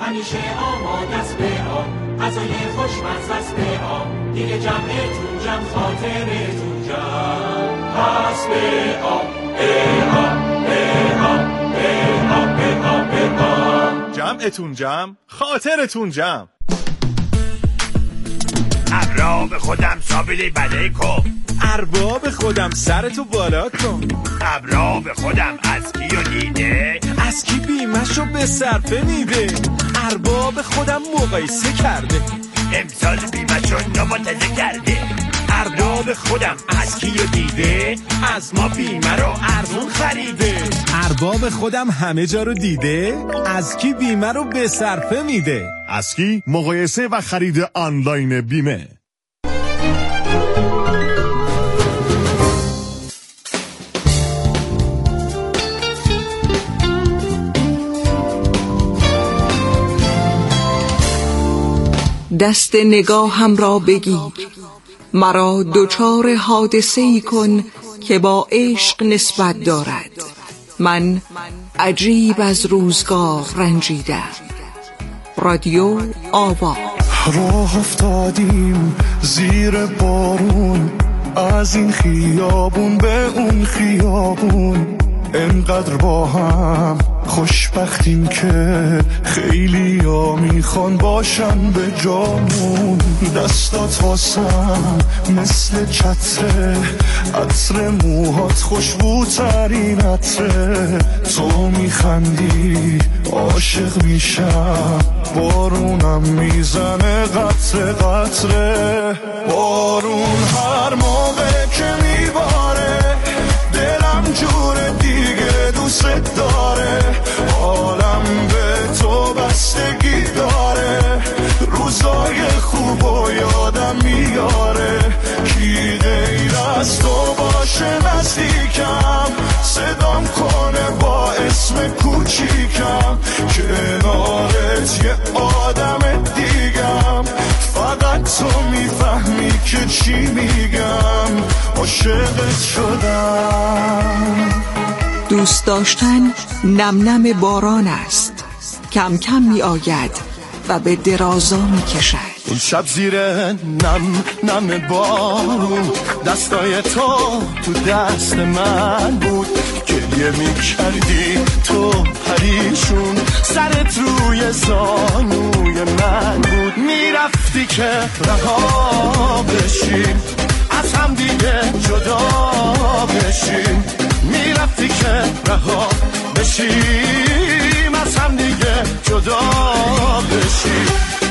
همیشه آماده است به آب، غذای خوشمزه است به آب، دیگه جمعتون جمع خاطرتون جمع پس به آب به آب به آب به آب به آب به آب. جمعتون جمع خاطرتون جمع. ارباب خودم سابیلی بده کن، ارباب خودم سرتو بالا کن. ارباب خودم از کیو دیده، از کی بیمشو به صرفه میده. ارباب خودم مقایسه کرده، امسال بیمشو نماتزه کرده. ارباب خودم از کیو دیده، از ما بیمه رو ارزون خریده. ارباب خودم همه جا رو دیده، از کی بیمه رو به صرفه میده. از کی؟ مقایسه و خرید آنلاین بیمه. دست نگاهم را بگیر، مرا دچار حادثه‌ای کن که با عشق نسبت دارد. من عجیب از روزگار رنجیدم. رادیو آوا. راه افتادیم زیر بارون، از این خیابون به اون خیابون، انقدر با هم خوشبختیم که خیلی ها میخوان باشن به جامون. دستات واسم مثل چتره، عطر موهات خوشبوترین عطره. تو میخندی عاشق میشم، بارونم میزنه قطره قطره. بارون هر موقع که میباره دلم جور دیگه دوست داره. حالم به تو بستگی داره، روزای خوب و یادم میاره. کی غیر از تو باشه نزدیکم، صدام کنه با اسم کوچیکم. کنارت یه آدم دیگم، فقط تو میفهمی که چی میگم. عاشقت شدم. دوست داشتن نم نم باران است، کم کم می آید و به درازا می کشد. اون شب زیر نم نم بارون، دستای تو دست من بود. گریه می کردی تو پریشون، سرت روی زانوی من بود. میرفتی که رها بشیم، از هم دیگه جدا بشیم. میرفتی که رها بشیم، از هم دیگه جدا بشیم.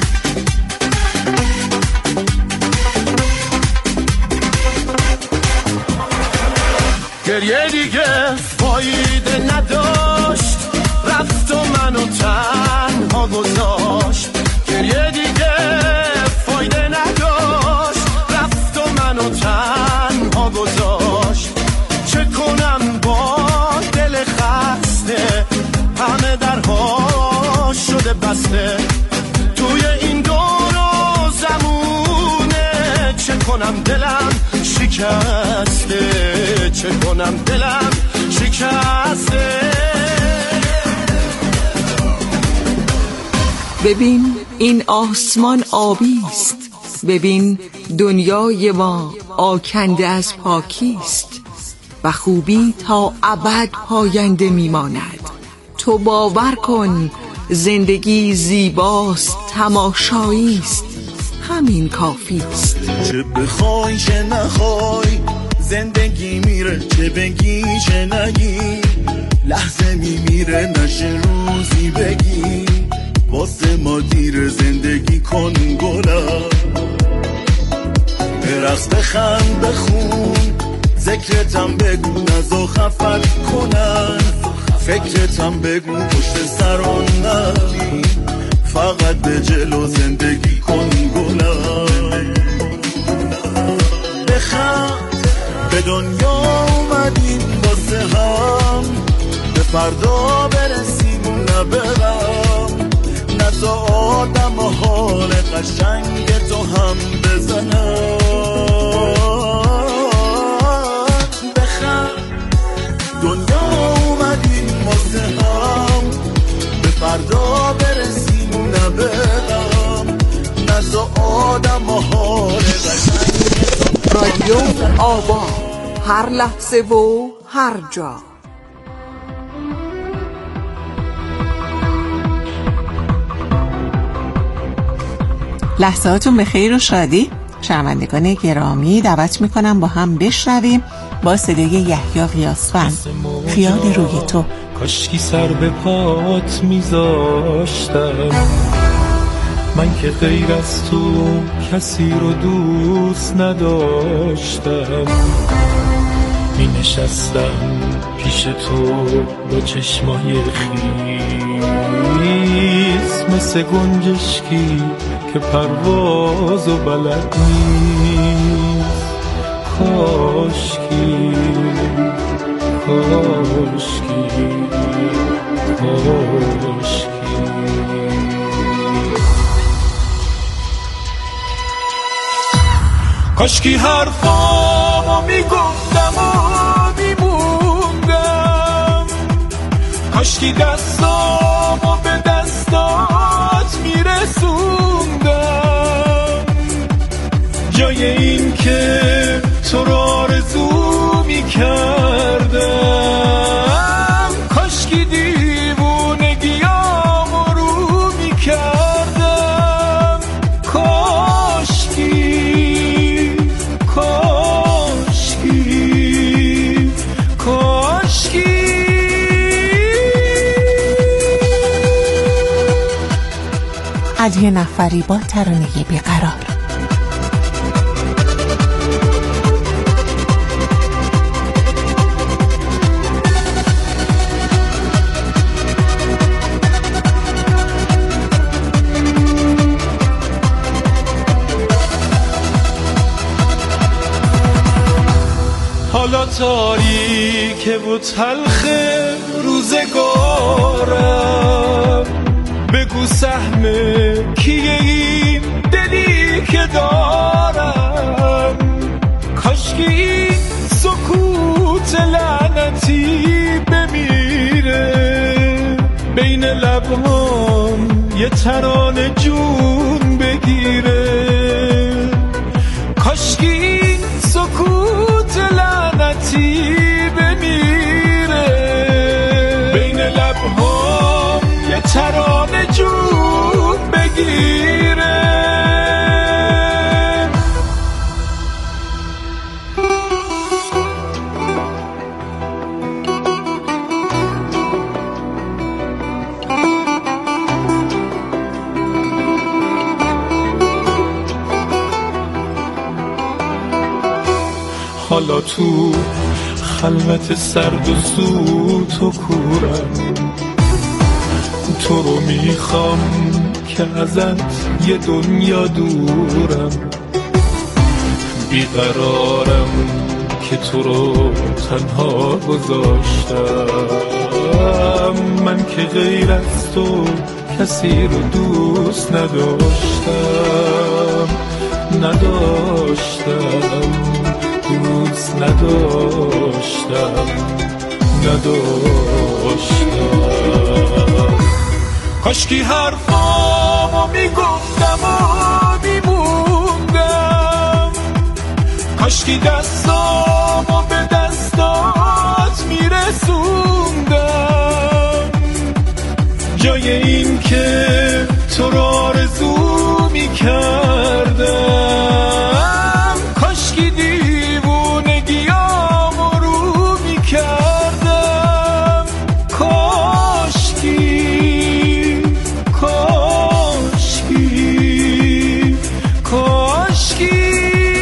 گریه دیگه فایده نداشت، رفت و منو تنها گذاشت. گریه دیگه فایده نداشت، رفت و منو تنها گذاشت. چه کنم با دل خسته، همه درها شده بسته. توی این دور و زمونه، چه کنم دلم شکسته. چه کنم دلم شکسته. ببین این آسمان آبی است، ببین دنیای ما آکنده از پاکی است و خوبی تا ابد پاینده میماند. تو باور کن زندگی زیباست، تماشایی است، همین کافی است. چه بخوای چه نخوای زندگی میره، چه بگی چه نگی لحظه میمیره. نشه روزی بگی واسه ما دیر، زندگی کن گلم. برقص بخند بخون، ذکرتم بگو نزا خفت کنن. فکرتم بگو پشت سران نبی، فقط به جلو زندگی کن گلم. بخند به دنیا اومدیم واسه هم، به فردا برسیم نه برم. نزا آدم و حال قشنگ تو هم بزنم. بخند دنیا اومدیم واسه هم، به فردا برسیم رادیو آبا، هر لحظه و هر جا. لحظاتون به خیر و شادی. شنوندگان گرامی، دعوت میکنم با هم بشنویم با صدای یحیی قیاسفند خیال روی تو. کاشکی سر به پات میذاشتم، من که غیر از تو کسی رو دوست نداشتم. می نشستم پیش تو با چشمای خیس، مثل گنجشکی که پرواز و بلد نیست. کاشکی کاشکی کاشکی کاشکی حرفامو میگفتم و میموندم، کاشکی دستامو به دستات میرسوندم، جای این که تو رو آرزو میکردم. کاشکی دیوونگیامو رو میکردم. کاشکی کاشکی کاشکی. علی نفری با ترانه بیقرار. حالا تاریکه و تلخ روزگارم، بگو سهم کیه این دلی که دارم. کاشکی این سکوت لعنتی بمیره، بین لبهام یه ترانه جون بگیره. کاشکی این سکوت لعنتی بمیره، بین لبهام یه ترانه جون بگیره. حالا تو خلوت سرد و سوت و کورم، تو رو میخوام که ازت یه دنیا دورم. بیقرارم که تو رو تنها گذاشتم، من که غیر از تو کسی رو دوست نداشتم. دوست نداشتم. کاشکی حرفامو میگفتم و میموندم، کاشکی دستامو به دستات میرسوندم، جای این که تو رو آرزو میکردم. کاشکی دیوونگیامو رو میکردم. کاشکی کاشکی کاشکی.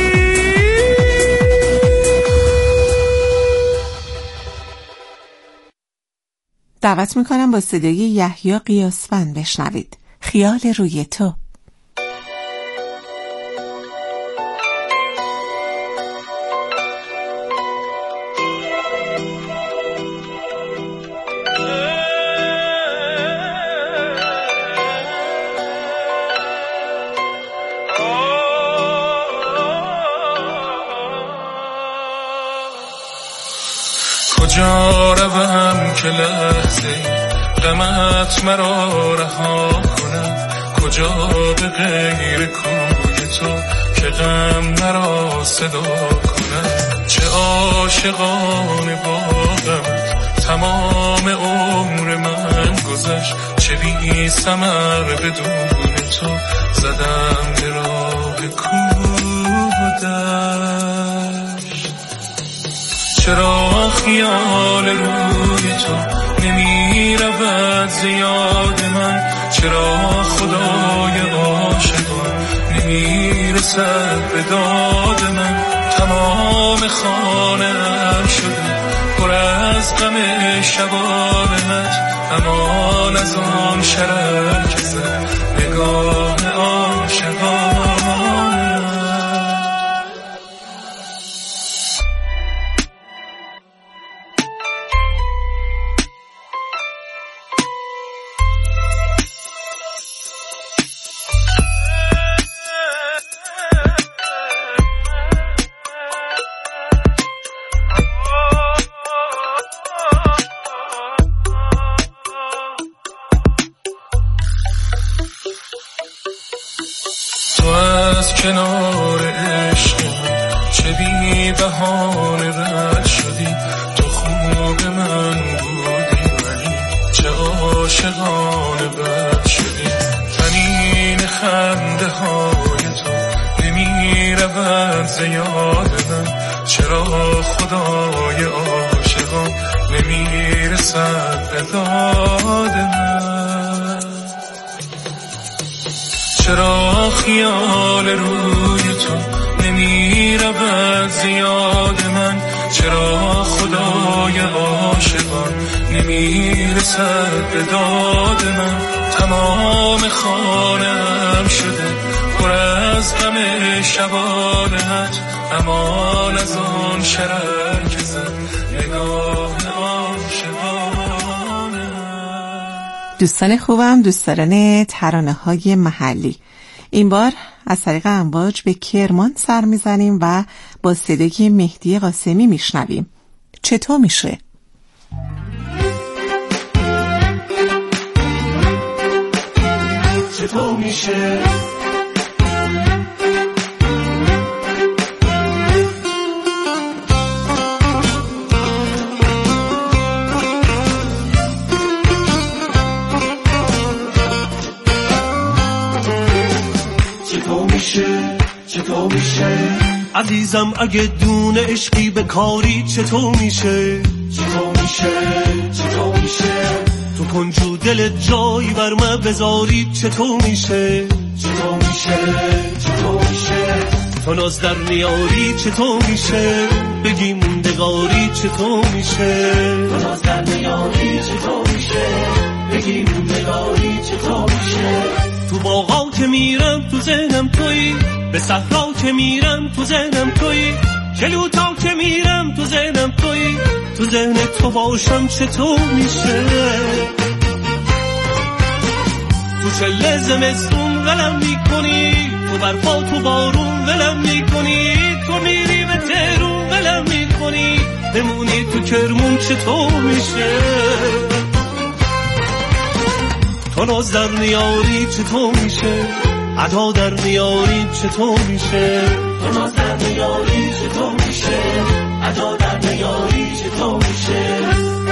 دعوت میکنم با صدای یحیی قیاسفند بشنوید خیال روی تو. کجا روم که لحظه غمت مرا رها کند، کجا به غیر کوی تو که غم مرا صدا کند. چه عاشقانه با غمت تمام عمر من گذشت، چه بی ثمر بدون تو زدم به راه کوه و دشت. چرا خیال روی تو نمی رود ز یاد من، چرا خدای عاشقان نمی رسد به داد من. تمام خانه‌ام شده پر از غم شبانت، امان از آن شرر که زد نگاه عاشقانت. کنار عشق چه بی بهانه رد شدی، تو خوب من بودی ولی چه عاشقانه بد شدی. تنین خنده های تو نمی رود ز یاد من، چرا خدای عاشقان نمی رسد به داد من. چرا خیال روی تو نمی رود ز یاد من، چرا خدای عاشقان نمی رسد به داد من. تمام خانه‌ام شده پر از غم شبانت، امان از آن شرر که زد نگاه عاشقانت. دوستان خوبم، دوستداران ترانه‌های محلی، این بار از طریق امواج به کرمان سر میزنیم و با صدای مهدی قاسمی میشنویم. چطور میشه؟ چطور میشه؟ چطور میشه عزیزم اگه دون عشقی به کاری؟ چطور میشه تو کنجو دل جایی بر من بذاری؟ چطور میشه تو ناز در میاری؟ چطور میشه بگی موندگاری؟ چطور میشه تو ناز در میاری؟ چطور میشه بگی موندگاری؟ چطور میشه تو باغا که میرم تو ذهنم تویی، به صحرا که میرم تو ذهنم تویی، جلوتا که میرم تو ذهنم تویی، تو ذهن تو باشم چطور میشه تو چله زمستون ولم میکنی، تو برفا تو بارون ولم میکنی، تو میری به تهرون ولم میکنی، بمونی تو کرمون چطور میشه تو ناز در نیاری؟ چطور میشه ادا در نیاری؟ چطور میشه تو ناز در نیاری؟ چطور میشه ادا در نیاری؟ چطور میشه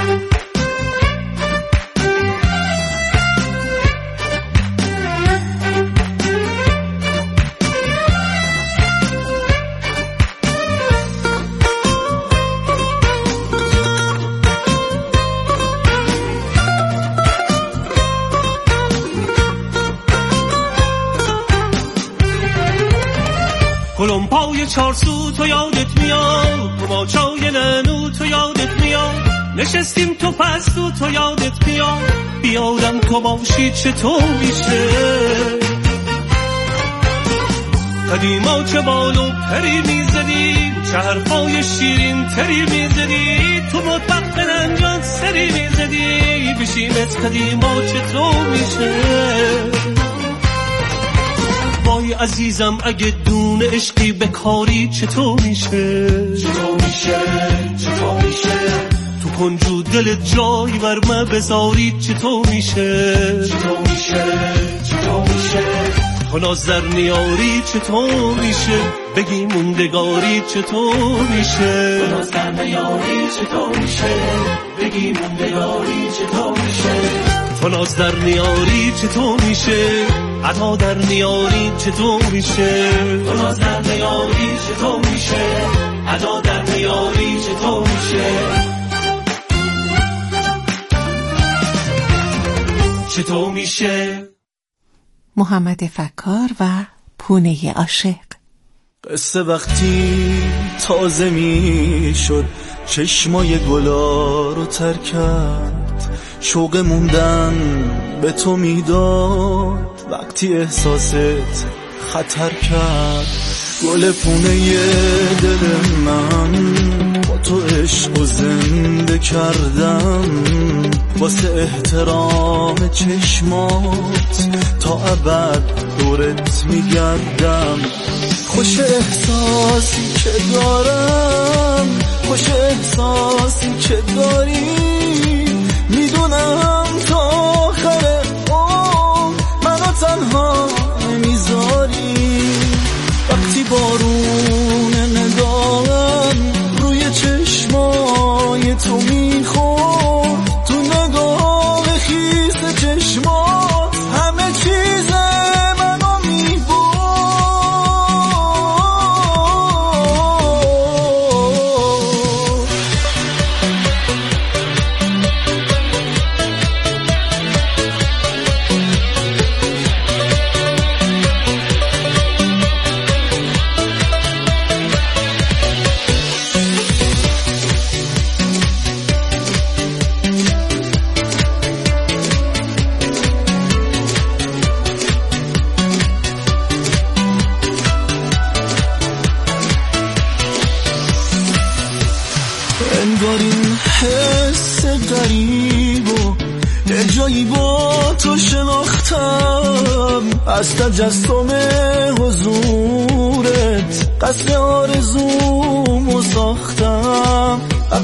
کلمپای چارسو تو یادت میاد، کماچای ننو تو یادت میاد، نشستیم تو پستو تو یادت میاد، بیادم تو باشی چطور میشه قدیما چه بالو پری میزدی، چه حرفای شیرین تری میزدی، تو مطبخ برنجان سری میزدی، بشیم از قدیما چطور میشه وای عزیزم اگه دون عشقی به کاری؟ چطور میشه تو کنجو دل جایی بر من بذاری؟ چطور میشه تو تو ناز در نیاری چطور میشه بگی موندگاری چطور میشه تو ناز در نیاری چطور میشه بگی موندگاری چطور میشه تو ناز در نیاری چطور میشه عطا در نیاری چطور میشه تو ناز در نیاری چطور میشه عطا در نیاری چطور میشه چطور میشه محمد فکار و پونه عاشق. قصه وقتی تازه می شد چشمای گلا رو تر کرد شوق موندن به تو میداد وقتی احساست خطر کرد گل پونه دل من با تو عشق و زنده کردم واسه احترام چشمات تا ابد دورت میگردم خوش احساسی که دارم خوش احساسی که داری میدونم تا آخر منو تنها نمیذاری وقتی بارون نگاهم روی چشمای تو میخورد تو نگاه خیس چشمات همه چیز منو میبرد انگار این حس غریب و یه جایی با تو شناختم از تجسم حضورت قصد آرزومو ساختم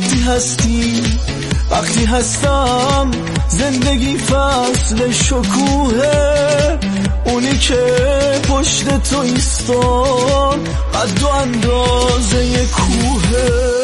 وقتی هستم زندگی فصل شکوه اونی که پشت تو ایستاد قد و اندازه یه کوهه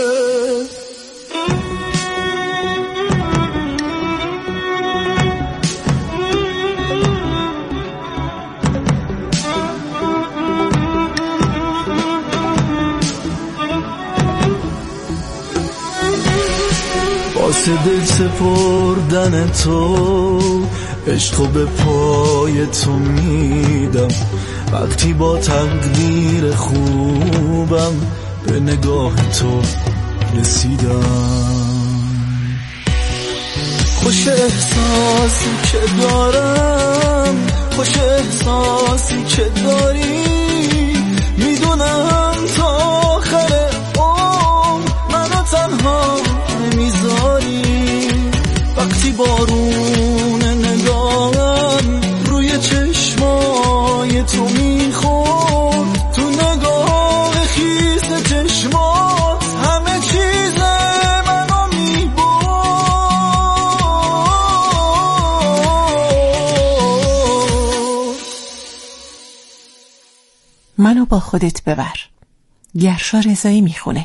واسه دل سپردن تو عشقو به پای تو میدم وقتی با تقدیر خوبم به نگاه تو رسیدم خوش احساسی که دارم خوش احساسی که داری میدونم تا آخر منو تنها نمیذاری وقتی بارون نگاهم روی چشمای تو میخورد تو نگاه خیس چشمات همه چیز منو میبرد منو با خودت ببر گرشا رضایی میخونه.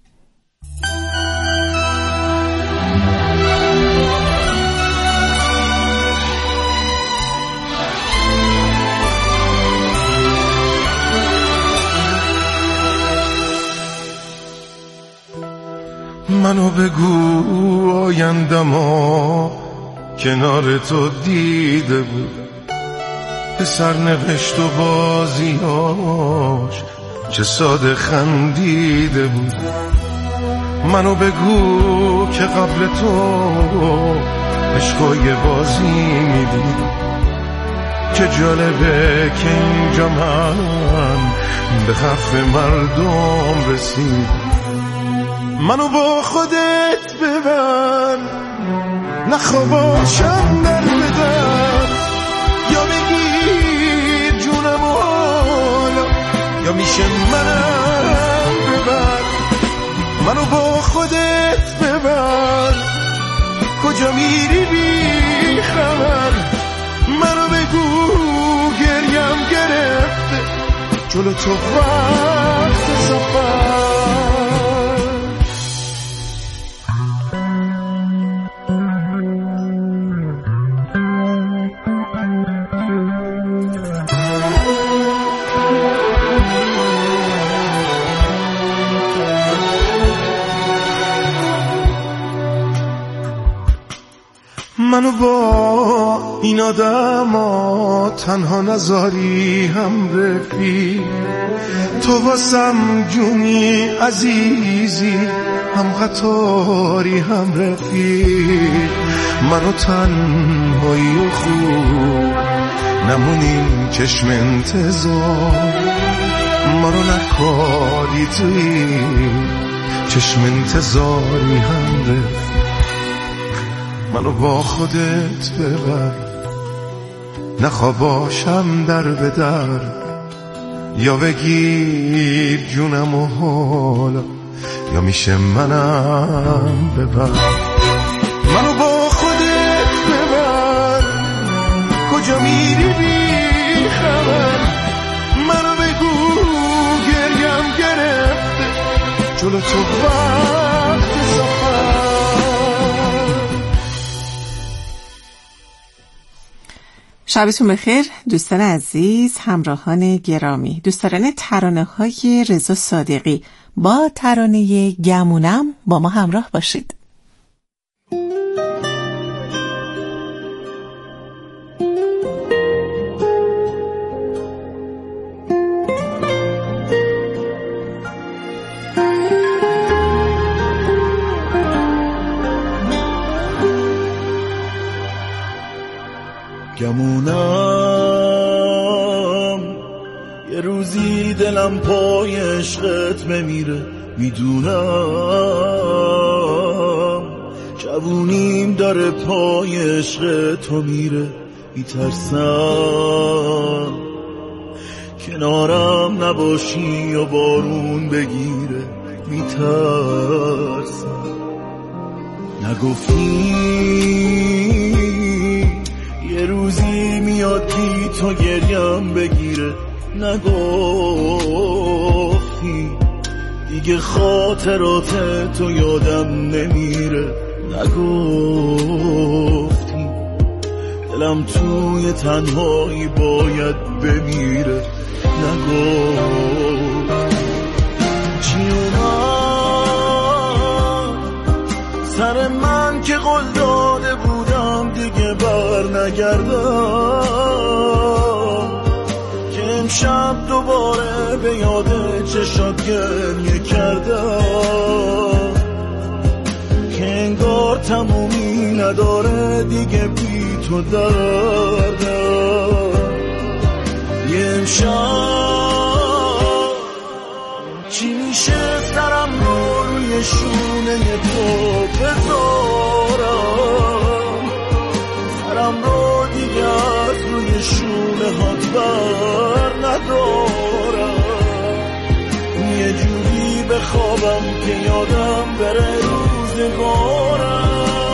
منو بگو آیندما کنار تو دیده بود به سرنوشت و بازیاش چه ساده خندیده بود منو بگو که قبل تو عشقای بازی میدید چه جالبه که اینجا من به خف مردم رسید منو با خودت ببر نخواباشم در بدر یا بگیر جونم و حالا یا میشه منم ببر منو با خودت ببر کجا میری بی خبر منو بگو گریم گره تو وقت سفر. منو با این آدما تنها نذاری هم رفیق، تو واسم جونی عزیزی، هم قطاری هم رفیق. منو تنهایی و خوب نمونیم چشم انتظار، ما رو نکاری توی چشم انتظاری هم رفیق. منو با خودت ببر، نخوا باشم در به در، یا بگیر جونم و حالا یا میشه منم ببر. منو با خودت ببر، کجا میری بی خبر، منو بگو گریم گرفته جلو تو وقت سفر. شبتون بخیر دوستان عزیز، همراهان گرامی، دوستان ترانه های رضا صادقی با ترانه گمونم با ما همراه باشید. گمونم یه روزی دلم پای عشقت بمیره، میدونم جوونیم داره پای عشق تو میره. میترسم کنارم نباشی و بارون بگیره، میترسم نگفتی یه روزی میاد بی تو گریم بگیره، نگفتی دیگه خاطرات تو یادم نمیره، نگفتی دلم توی تنهایی باید بمیره، نگفتی چی اومد سر من که قول داده بودم دیگه بر نگردم، که امشب دوباره به یاد چشات گریه کردم، که انگار تمومی نداره دیگه بی تو دردم. یه امشب چی میشه سرم رو روی شونه تو بذارم، سرم رو دیگه از روی شونه هات بر ندارم، یه جوری بخوابم که یادم بره روزگارم.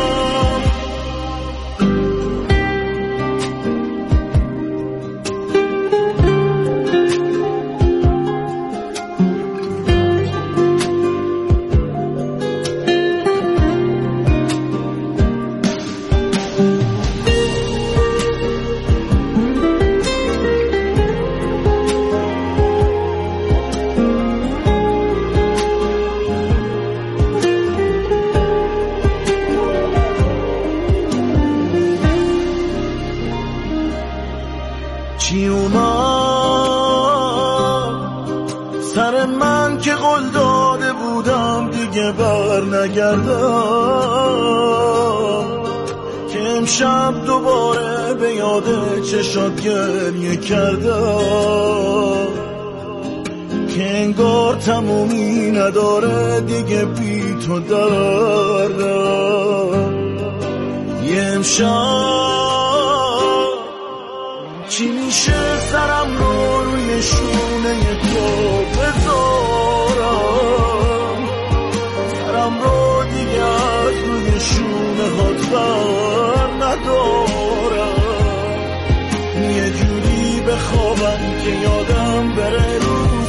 چی اومد سر من که قول داده بودم دیگه بر نگردم، که امشب دوباره به یاد چشات گریه کردم، که انگار تمومی نداره دیگه بی تو دردم. یه امشب چی میشه سرم رو روی شونه تو بذارم، سرم رو دیگه از روی شونه هات بر ندارم، یه جوری بخوابم که یادم بره روزگارم.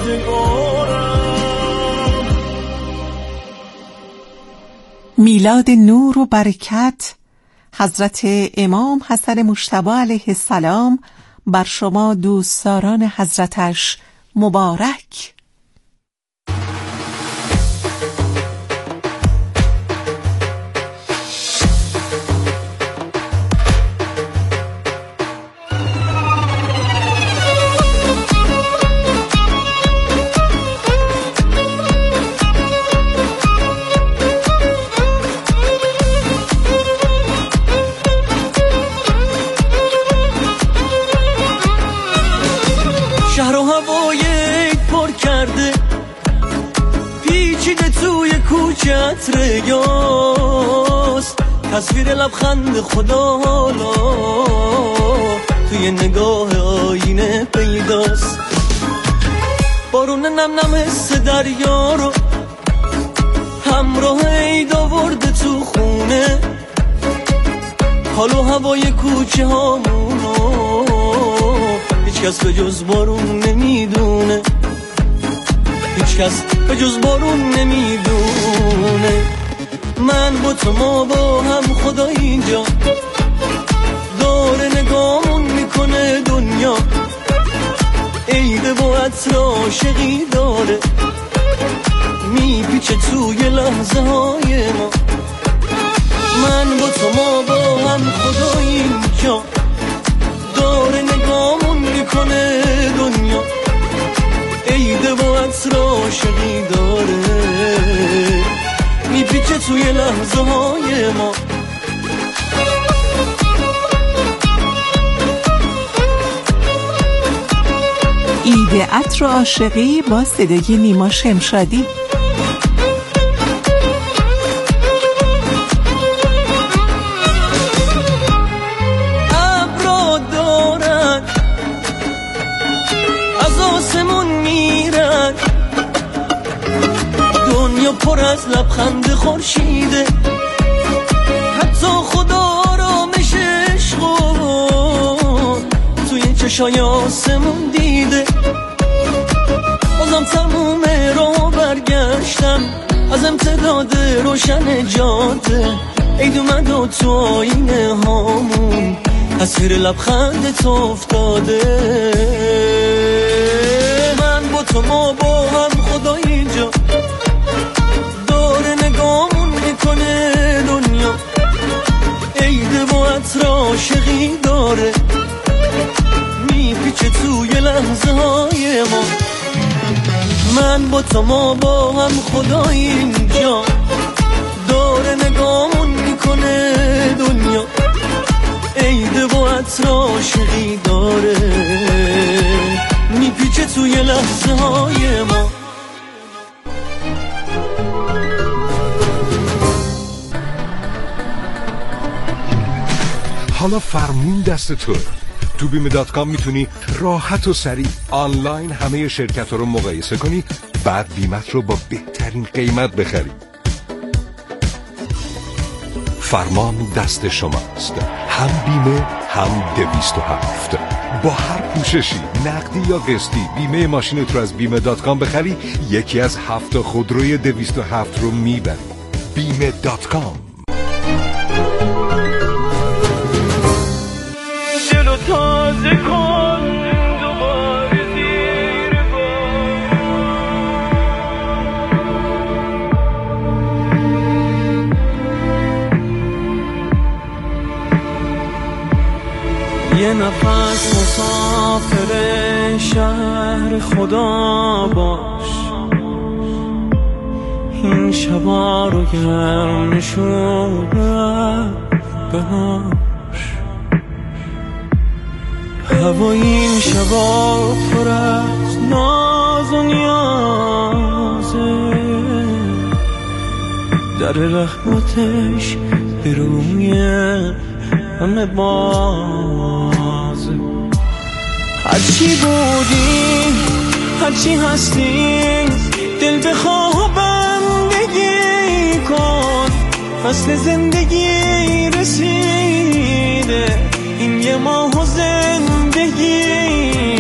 میلاد نور و برکت حضرت امام حسن مجتبی علیه السلام بر شما دوستداران حضرتش مبارک. شهر و هوای پر کرده پیچیده توی کوچت ریاست، تصویر لبخند خدا حالا توی نگاه آینه پیداست. بارون نم نم حس دریا رو همراه عید آورده تو خونه، حال و هوای کوچه هامونو هیچ کس به جز بارون نمیدونه، هیچ کس به جز بارون نمیدونه. من با تو ما با هم خدا اینجا داره نگامون میکنه دنیا، عید با عطر عاشقی داره میپیچه توی لحظه های ما. من با تو ما با هم خدا اینجا داره نگامون میکنه دنیا، عید با عطر عاشقی داره میپیچه توی لحظه های ما. عید عطر عاشقی با صدای نیما شمشادی. ابرا دارن از آسمون میرن، دنیا پر از لبخند خورشیده، حتی خدا آرامش عشقو توی چشای آسمون دیده. بازم تموم رو برگشتم از امتداد روشن جاده، عید اومد و تو آینه هامون تصویر لبخند تو افتاده. من با تو ما با هم خدا اینجا داره نگامون میکنه دنیا، عید با عطر عاشقی داره میپیچه توی لحظه های ما. من با تو ما با هم خدا اینجا داره نگامون میکنه دنیا، عید با عطر عاشقی داره میپیچه توی لحظه های ما. حالا فرمون دست تو. تو bime.com میتونی راحت و سریع آنلاین همه شرکت رو مقایسه کنی، بعد بیمت رو با بهترین قیمت بخری. فرمان دست شماست، هم بیمه هم 207. با هر پوششی نقدی یا قسطی بیمه ماشینت رو از bime.com بخری، یکی از 7 خودروی 207 رو میبری. bime.com. دلو تازه کن دوباره زیر یه نفس مسافر شهر خدا باش، این شبا رو گرم نشونه بهاش، هوا این شبا پر از ناز و نیازه، در رحمتش به روی همه بازه. هرچی بودیم هرچی هستیم دل به بندگی کن، فصل زندگی رسیده این یه ماه و زندگی